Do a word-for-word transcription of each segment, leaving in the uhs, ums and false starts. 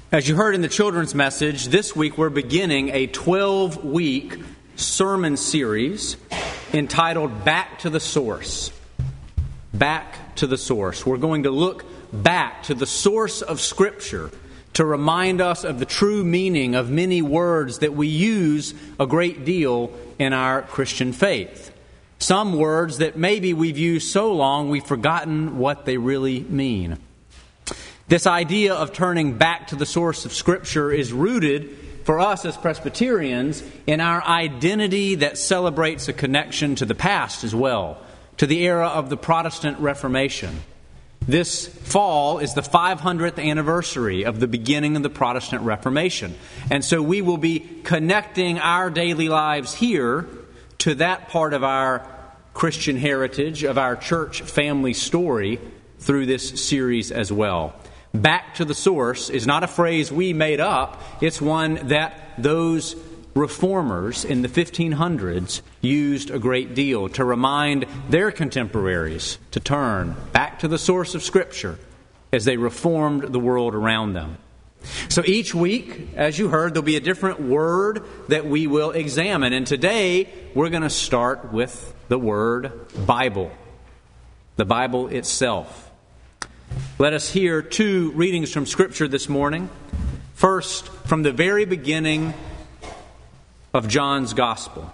As you heard in the children's message, this week we're beginning a twelve-week sermon series entitled Back to the Source. Back to the Source. We're going to look back to the source of Scripture to remind us of the true meaning of many words that we use a great deal in our Christian faith. Some words that maybe we've used so long we've forgotten what they really mean. This idea of turning back to the source of Scripture is rooted for us as Presbyterians in our identity that celebrates a connection to the past as well, to the era of the Protestant Reformation. This fall is the five hundredth anniversary of the beginning of the Protestant Reformation. And so we will be connecting our daily lives here to that part of our Christian heritage, of our church family story through this series as well. Back to the source is not a phrase we made up. It's one that those reformers in the fifteen hundreds used a great deal to remind their contemporaries to turn back to the source of Scripture as they reformed the world around them. So each week, as you heard, there'll be a different word that we will examine. And today, we're going to start with the word Bible, the Bible itself. Let us hear two readings from Scripture this morning. First, from the very beginning of John's Gospel.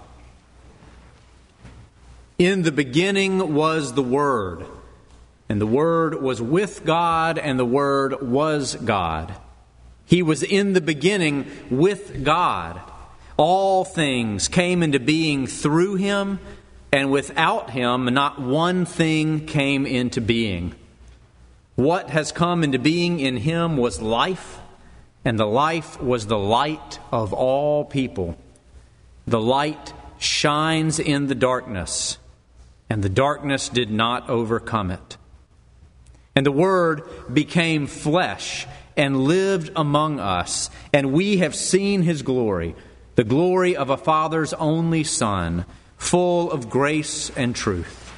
In the beginning was the Word, and the Word was with God, and the Word was God. He was in the beginning with God. All things came into being through Him, and without Him not one thing came into being. What has come into being in Him was life, and the life was the light of all people. The light shines in the darkness, and the darkness did not overcome it. And the Word became flesh and lived among us, and we have seen His glory, the glory of a Father's only Son, full of grace and truth.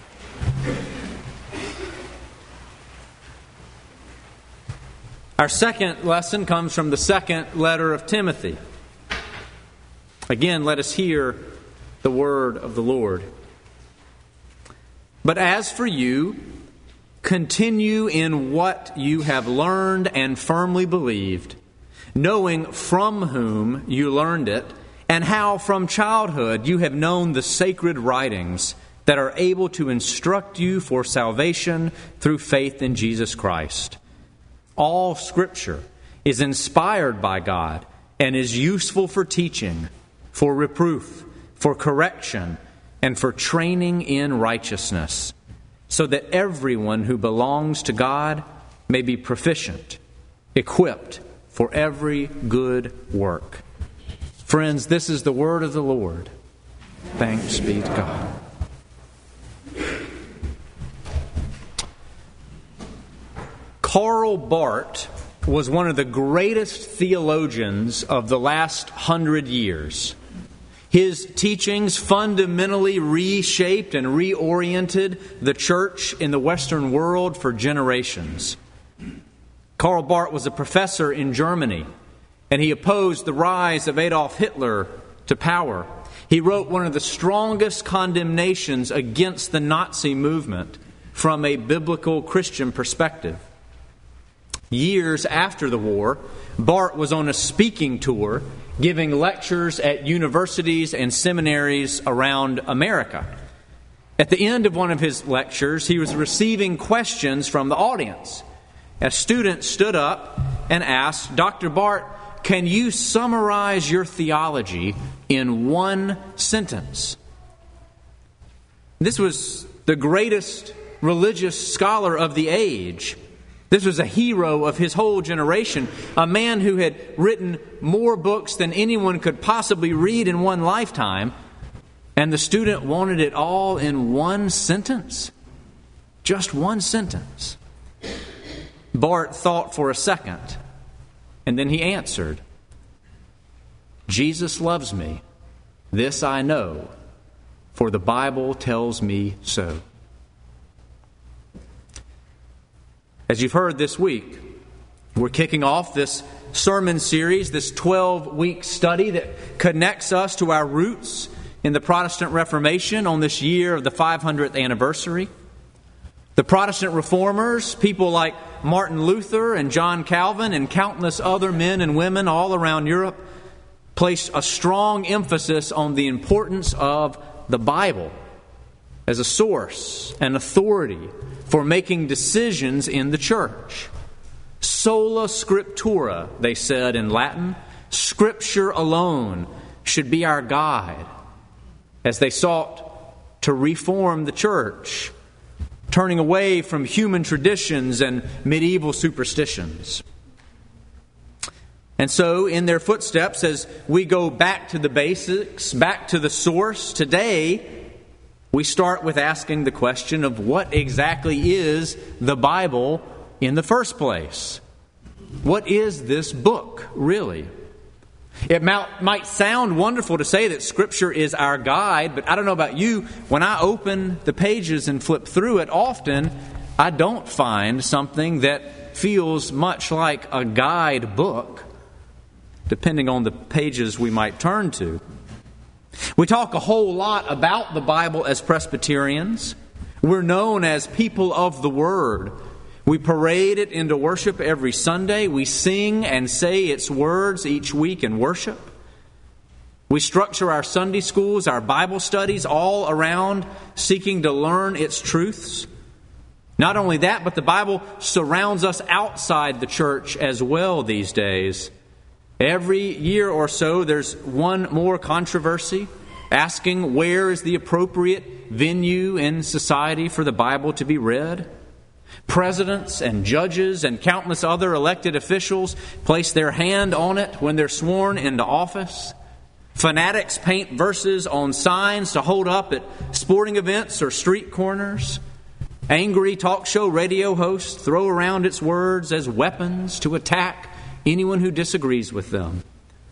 Our second lesson comes from the second letter of Timothy. Again, let us hear the word of the Lord. But as for you, continue in what you have learned and firmly believed, knowing from whom you learned it, and how from childhood you have known the sacred writings that are able to instruct you for salvation through faith in Jesus Christ. All Scripture is inspired by God and is useful for teaching, for reproof, for correction, and for training in righteousness, so that everyone who belongs to God may be proficient, equipped for every good work. Friends, this is the word of the Lord. Thanks be to God. Karl Barth was one of the greatest theologians of the last hundred years. His teachings fundamentally reshaped and reoriented the church in the Western world for generations. Karl Barth was a professor in Germany, and he opposed the rise of Adolf Hitler to power. He wrote one of the strongest condemnations against the Nazi movement from a biblical Christian perspective. Years after the war, Barth was on a speaking tour, giving lectures at universities and seminaries around America. At the end of one of his lectures, he was receiving questions from the audience. A student stood up and asked, "Doctor Barth, can you summarize your theology in one sentence?" This was the greatest religious scholar of the age. This was a hero of his whole generation, a man who had written more books than anyone could possibly read in one lifetime, and the student wanted it all in one sentence. Just one sentence. Barth thought for a second, and then he answered, "Jesus loves me. This I know, for the Bible tells me so." As you've heard this week, we're kicking off this sermon series, this twelve-week study that connects us to our roots in the Protestant Reformation on this year of the five hundredth anniversary. The Protestant reformers, people like Martin Luther and John Calvin and countless other men and women all around Europe, placed a strong emphasis on the importance of the Bible as a source and authority for making decisions in the church. Sola scriptura, they said in Latin. Scripture alone should be our guide as they sought to reform the church, turning away from human traditions and medieval superstitions. And so, in their footsteps, as we go back to the basics, back to the source, today we start with asking the question of what exactly is the Bible in the first place? What is this book, really? It might sound wonderful to say that Scripture is our guide, but I don't know about you, when I open the pages and flip through it, often I don't find something that feels much like a guide book, depending on the pages we might turn to. We talk a whole lot about the Bible as Presbyterians. We're known as people of the Word. We parade it into worship every Sunday. We sing and say its words each week in worship. We structure our Sunday schools, our Bible studies, all around seeking to learn its truths. Not only that, but the Bible surrounds us outside the church as well these days. Every year or so, there's one more controversy asking where is the appropriate venue in society for the Bible to be read. Presidents and judges and countless other elected officials place their hand on it when they're sworn into office. Fanatics paint verses on signs to hold up at sporting events or street corners. Angry talk show radio hosts throw around its words as weapons to attack anyone who disagrees with them.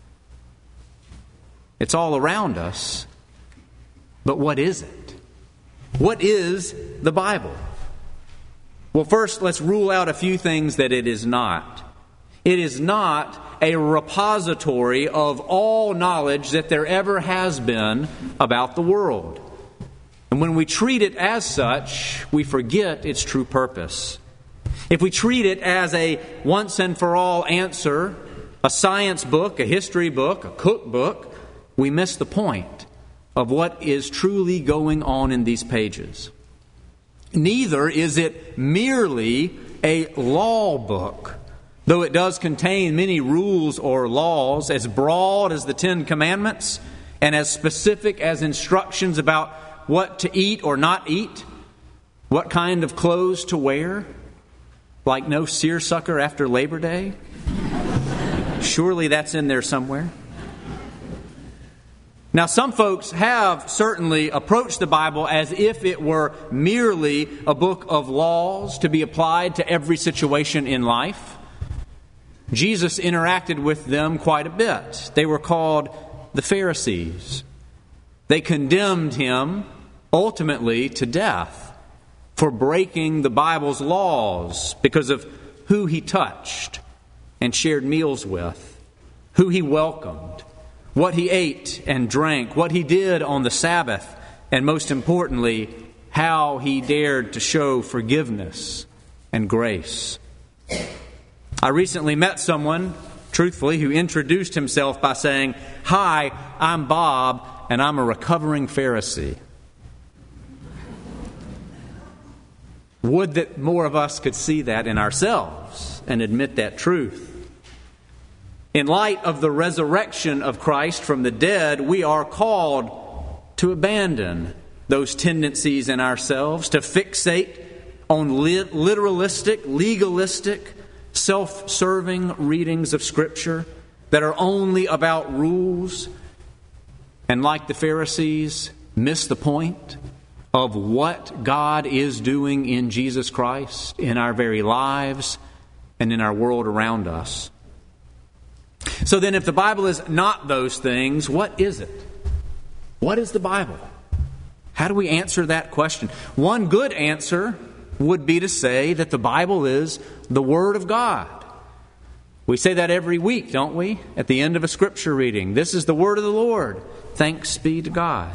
It's all around us. But what is it? What is the Bible? Well, first, let's rule out a few things that it is not. It is not a repository of all knowledge that there ever has been about the world. And when we treat it as such, we forget its true purpose. If we treat it as a once-and-for-all answer, a science book, a history book, a cookbook, we miss the point of what is truly going on in these pages. Neither is it merely a law book, though it does contain many rules or laws as broad as the Ten Commandments and as specific as instructions about what to eat or not eat, what kind of clothes to wear. Like no seersucker after Labor Day? Surely that's in there somewhere. Now, some folks have certainly approached the Bible as if it were merely a book of laws to be applied to every situation in life. Jesus interacted with them quite a bit. They were called the Pharisees. They condemned him ultimately to death for breaking the Bible's laws because of who he touched and shared meals with, who he welcomed, what he ate and drank, what he did on the Sabbath, and most importantly, how he dared to show forgiveness and grace. I recently met someone, truthfully, who introduced himself by saying, "Hi, I'm Bob, and I'm a recovering Pharisee." Would that more of us could see that in ourselves and admit that truth. In light of the resurrection of Christ from the dead, we are called to abandon those tendencies in ourselves, to fixate on literalistic, legalistic, self-serving readings of Scripture that are only about rules, and like the Pharisees, miss the point of what God is doing in Jesus Christ, in our very lives, and in our world around us. So then, if the Bible is not those things, what is it? What is the Bible? How do we answer that question? One good answer would be to say that the Bible is the Word of God. We say that every week, don't we? At the end of a scripture reading. This is the word of the Lord. Thanks be to God.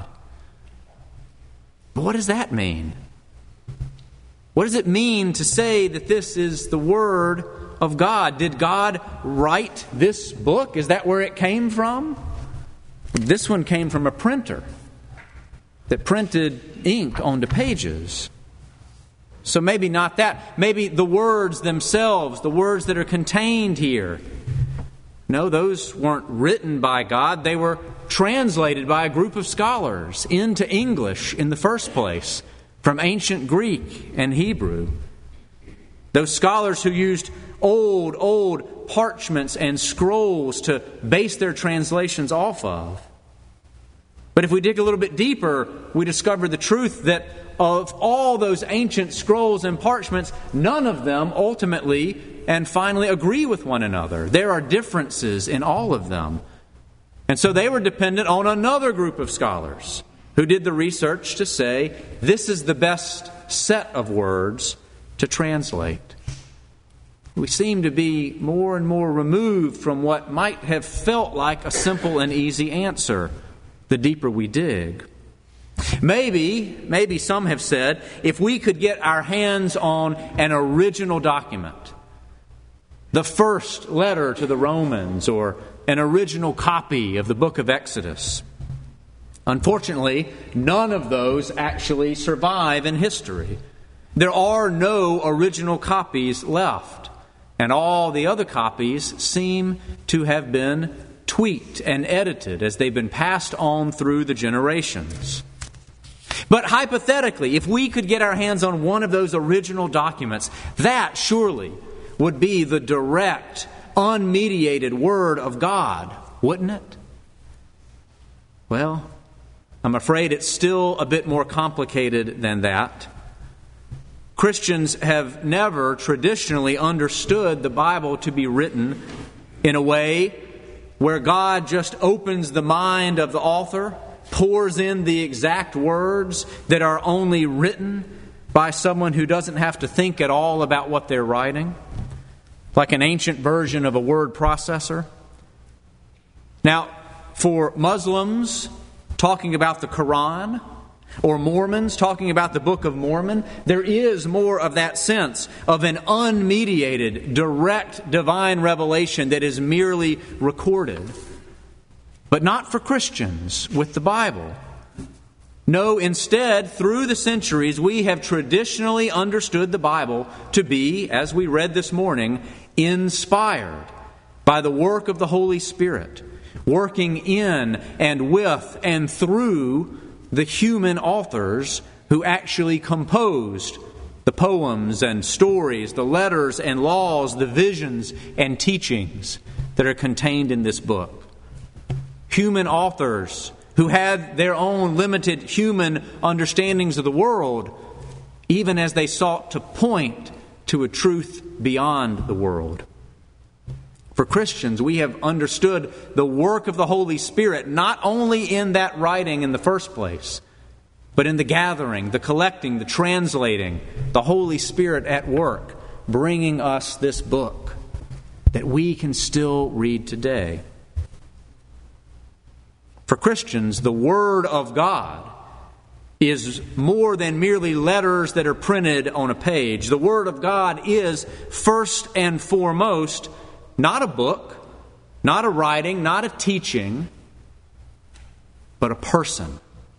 But what does that mean? What does it mean to say that this is the word of God? Did God write this book? Is that where it came from? This one came from a printer that printed ink onto pages. So maybe not that. Maybe the words themselves, the words that are contained here. No, those weren't written by God. They were translated by a group of scholars into English in the first place, from ancient Greek and Hebrew. Those scholars who used old, old parchments and scrolls to base their translations off of. But if we dig a little bit deeper, we discover the truth that of all those ancient scrolls and parchments, none of them ultimately and finally agree with one another. There are differences in all of them. And so they were dependent on another group of scholars who did the research to say, this is the best set of words to translate. We seem to be more and more removed from what might have felt like a simple and easy answer the deeper we dig. Maybe, maybe some have said, if we could get our hands on an original document, the first letter to the Romans or an original copy of the book of Exodus. Unfortunately, none of those actually survive in history. There are no original copies left, and all the other copies seem to have been tweaked and edited as they've been passed on through the generations. But hypothetically, if we could get our hands on one of those original documents, that surely would be the direct, unmediated Word of God, wouldn't it? Well, I'm afraid it's still a bit more complicated than that. Christians have never traditionally understood the Bible to be written in a way where God just opens the mind of the author, pours in the exact words that are only written by someone who doesn't have to think at all about what they're writing, like an ancient version of a word processor. Now, for Muslims talking about the Quran, or Mormons talking about the Book of Mormon, there is more of that sense of an unmediated, direct divine revelation that is merely recorded. But not for Christians with the Bible. No, instead, through the centuries, we have traditionally understood the Bible to be, as we read this morning, inspired by the work of the Holy Spirit, working in and with and through the human authors who actually composed the poems and stories, the letters and laws, the visions and teachings that are contained in this book. Human authors who had their own limited human understandings of the world, even as they sought to point to a truth beyond the world. For Christians, we have understood the work of the Holy Spirit not only in that writing in the first place, but in the gathering, the collecting, the translating, the Holy Spirit at work, bringing us this book that we can still read today. For Christians, the Word of God is more than merely letters that are printed on a page. The Word of God is, first and foremost, not a book, not a writing, not a teaching, but a person.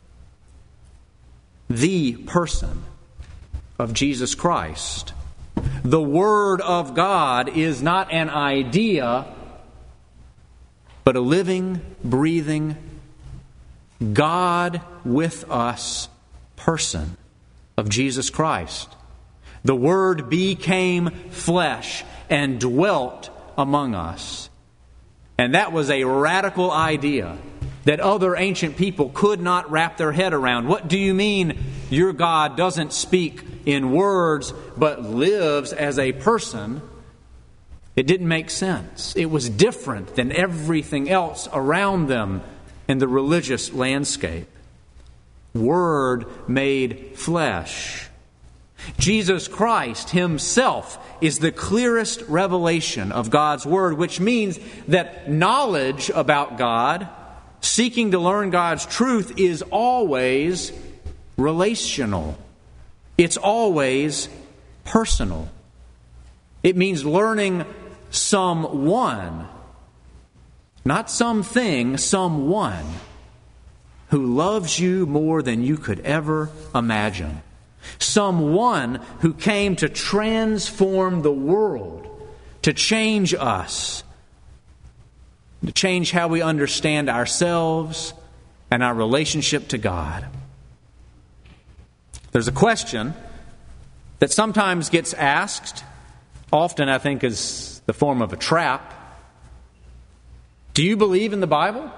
The person of Jesus Christ. The Word of God is not an idea, but a living, breathing, God with us person of Jesus Christ. The Word became flesh and dwelt among us. And that was a radical idea that other ancient people could not wrap their head around. What do you mean your God doesn't speak in words but lives as a person? It didn't make sense. It was different than everything else around them in the religious landscape. Word made flesh. Jesus Christ himself is the clearest revelation of God's Word, which means that knowledge about God, seeking to learn God's truth, is always relational. It's always personal. It means learning someone, not something, someone who loves you more than you could ever imagine. Someone who came to transform the world, to change us, to change how we understand ourselves and our relationship to God. There's a question that sometimes gets asked, often I think is the form of a trap. Do you believe in the Bible?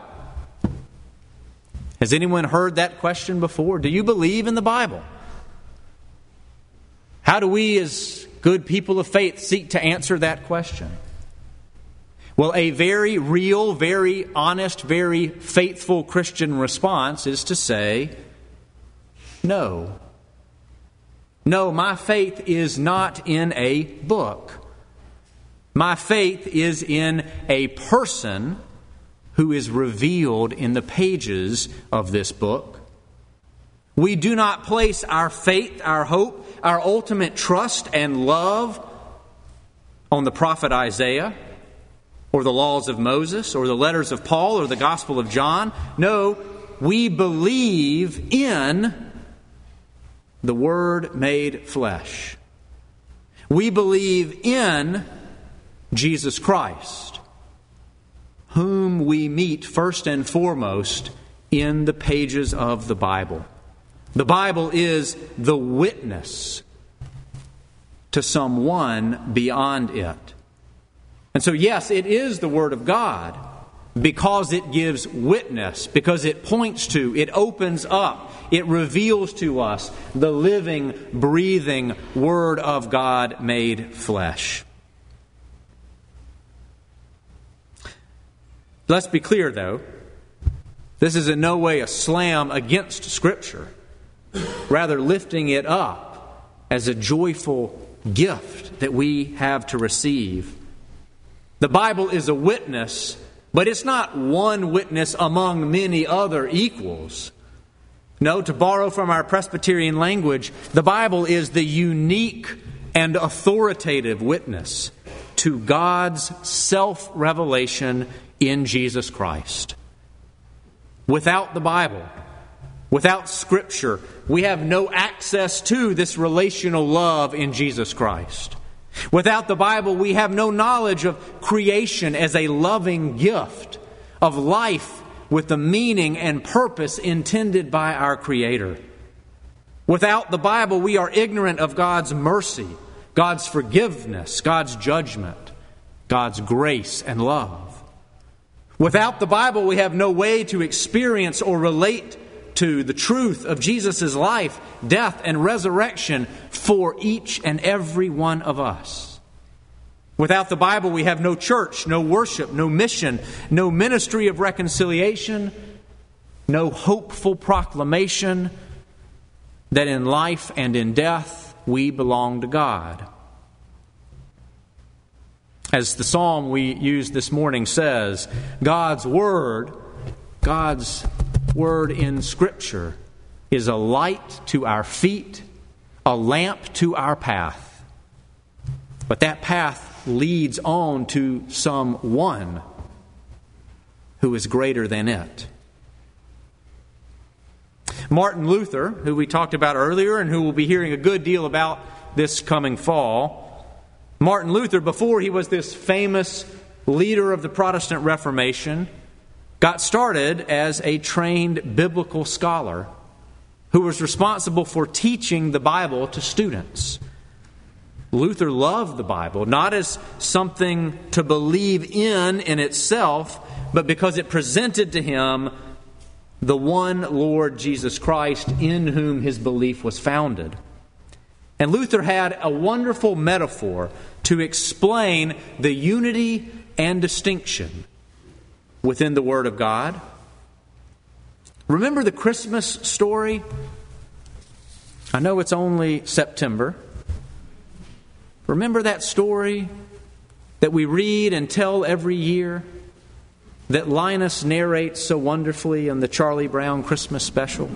Has anyone heard that question before? Do you believe in the Bible? How do we as good people of faith seek to answer that question? Well, a very real, very honest, very faithful Christian response is to say, no. No, my faith is not in a book. My faith is in a person who is revealed in the pages of this book. We do not place our faith, our hope, our ultimate trust and love on the prophet Isaiah or the laws of Moses or the letters of Paul or the Gospel of John. No, we believe in the Word made flesh. We believe in Jesus Christ, whom we meet first and foremost in the pages of the Bible. The Bible is the witness to someone beyond it. And so, yes, it is the Word of God because it gives witness, because it points to, it opens up, it reveals to us the living, breathing Word of God made flesh. Let's be clear, though. This is in no way a slam against Scripture. Rather, lifting it up as a joyful gift that we have to receive. The Bible is a witness, but it's not one witness among many other equals. No, to borrow from our Presbyterian language, the Bible is the unique and authoritative witness to God's self-revelation in Jesus Christ. Without the Bible, without Scripture, we have no access to this relational love in Jesus Christ. Without the Bible, we have no knowledge of creation as a loving gift, of life with the meaning and purpose intended by our Creator. Without the Bible, we are ignorant of God's mercy, God's forgiveness, God's judgment, God's grace and love. Without the Bible, we have no way to experience or relate to the truth of Jesus' life, death, and resurrection for each and every one of us. Without the Bible, we have no church, no worship, no mission, no ministry of reconciliation, no hopeful proclamation that in life and in death we belong to God. As the psalm we used this morning says, God's Word, God's Word in Scripture is a light to our feet, a lamp to our path. But that path leads on to someone who is greater than it. Martin Luther, who we talked about earlier and who we'll be hearing a good deal about this coming fall, Martin Luther, before he was this famous leader of the Protestant Reformation, got started as a trained biblical scholar who was responsible for teaching the Bible to students. Luther loved the Bible, not as something to believe in in itself, but because it presented to him the one Lord Jesus Christ in whom his belief was founded. And Luther had a wonderful metaphor to explain the unity and distinction within the Word of God. Remember the Christmas story? I know it's only September. Remember that story that we read and tell every year that Linus narrates so wonderfully in the Charlie Brown Christmas special?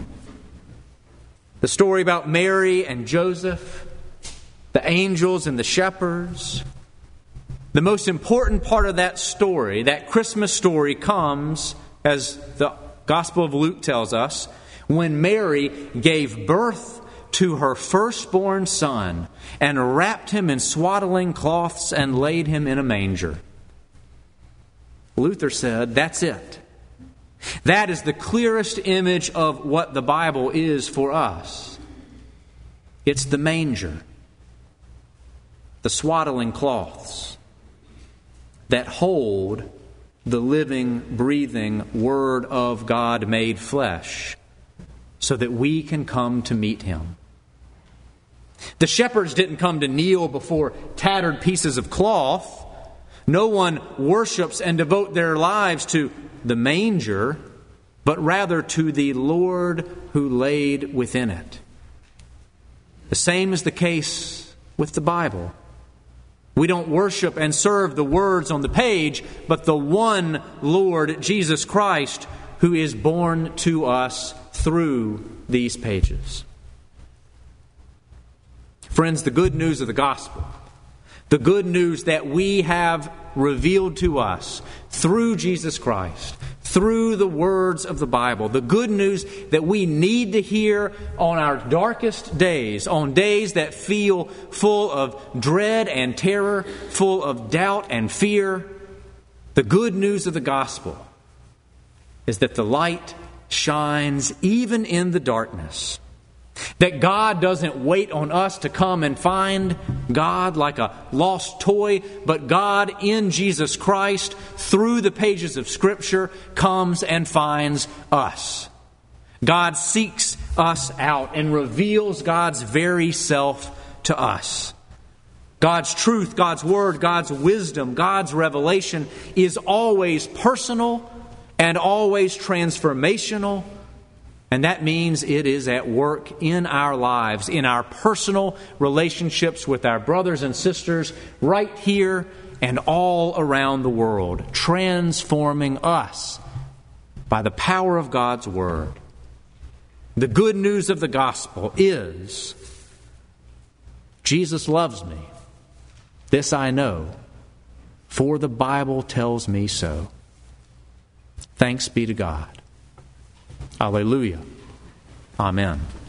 The story about Mary and Joseph, the angels and the shepherds. The most important part of that story, that Christmas story, comes, as the Gospel of Luke tells us, when Mary gave birth to her firstborn son and wrapped him in swaddling cloths and laid him in a manger. Luther said, that's it. That is the clearest image of what the Bible is for us. It's the manger, the swaddling cloths that hold the living, breathing Word of God made flesh so that we can come to meet Him. The shepherds didn't come to kneel before tattered pieces of cloth. No one worships and devote their lives to the manger, but rather to the Lord who laid within it. The same is the case with the Bible. We don't worship and serve the words on the page, but the one Lord Jesus Christ who is born to us through these pages. Friends, the good news of the gospel, the good news that we have revealed to us through Jesus Christ, through the words of the Bible, the good news that we need to hear on our darkest days, on days that feel full of dread and terror, full of doubt and fear, the good news of the gospel is that the light shines even in the darkness. That God doesn't wait on us to come and find God like a lost toy, but God in Jesus Christ, through the pages of Scripture, comes and finds us. God seeks us out and reveals God's very self to us. God's truth, God's Word, God's wisdom, God's revelation is always personal and always transformational. And that means it is at work in our lives, in our personal relationships with our brothers and sisters, right here and all around the world, transforming us by the power of God's Word. The good news of the gospel is, Jesus loves me. This I know, for the Bible tells me so. Thanks be to God. Alleluia. Amen.